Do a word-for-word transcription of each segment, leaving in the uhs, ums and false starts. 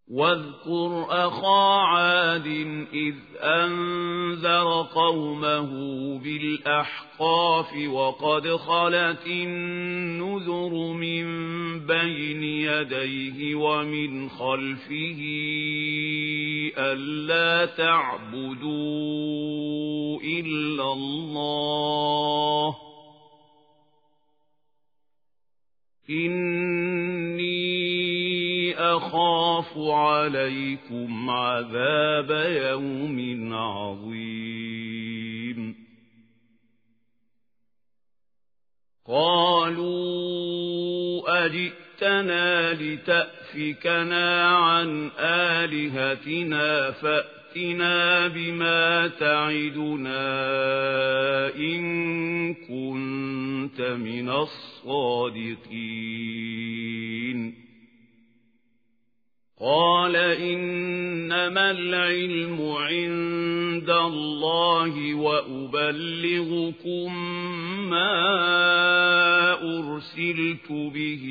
واذكر أخا عاد إذ أنذر قومه بالأحقاف وقد خلت النذر من بين يديه ومن خلفه ألا تعبدوا إلا الله إني أخاف عليكم عذاب يوم عظيم قالوا أجئتنا لتأفكنا عن آلهتنا فأتنا بما تعدنا إن كنت من الصادقين قال إنما العلم عند الله وأبلغكم ما أرسلت به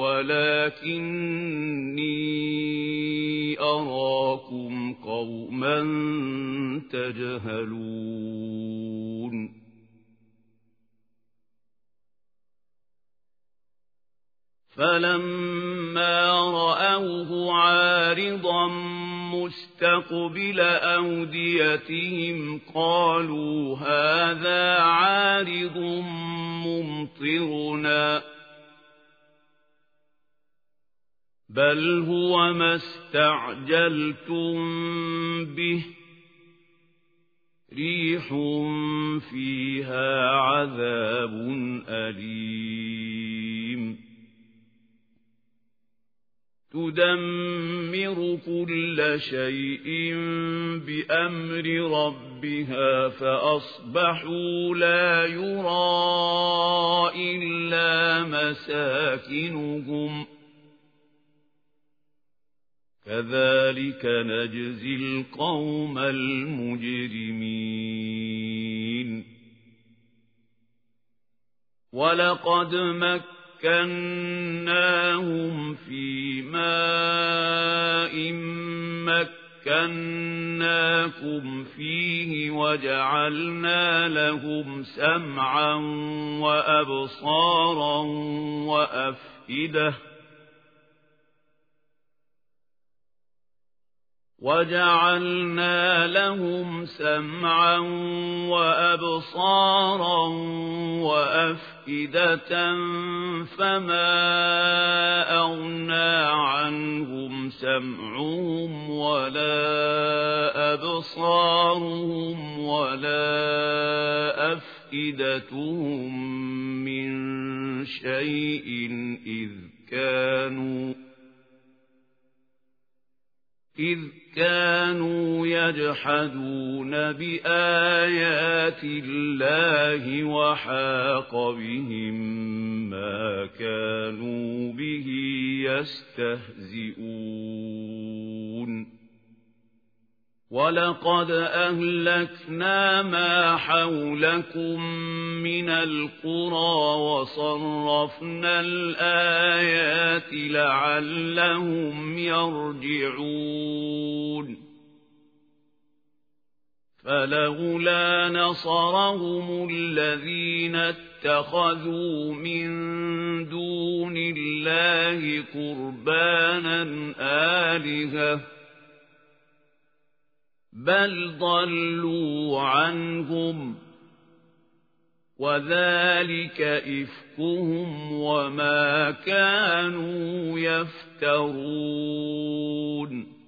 ولكني أراكم قوما تجهلون فلما رأوه عارضا مستقبل أوديتهم قالوا هذا عارض ممطرنا بل هو ما استعجلتم به ريح فيها عذاب أليم تدمر كل شيء بأمر ربها فأصبحوا لا يرى إلا مساكنهم كذلك نجزي القوم المجرمين ولقد مكناهم مكناهم في ماء مكناكم فيه وجعلنا لهم سمعا وأبصارا وأفئدة وجعلنا لهم سمعا وأبصارا وأفئدة فما أغنى عنهم سمعهم ولا أبصارهم ولا أفئدتهم من شيء إذ كانوا إذ كانوا يجحدون بآيات الله وحاق بهم ما كانوا به يستهزئون ولقد أهلكنا ما حولكم من القرى وصرفنا الآيات لعلهم يرجعون فلولا نصرهم الذين اتخذوا من دون الله قربانا آلهة بل ضلوا عنهم وذلك إفكهم وما كانوا يفترون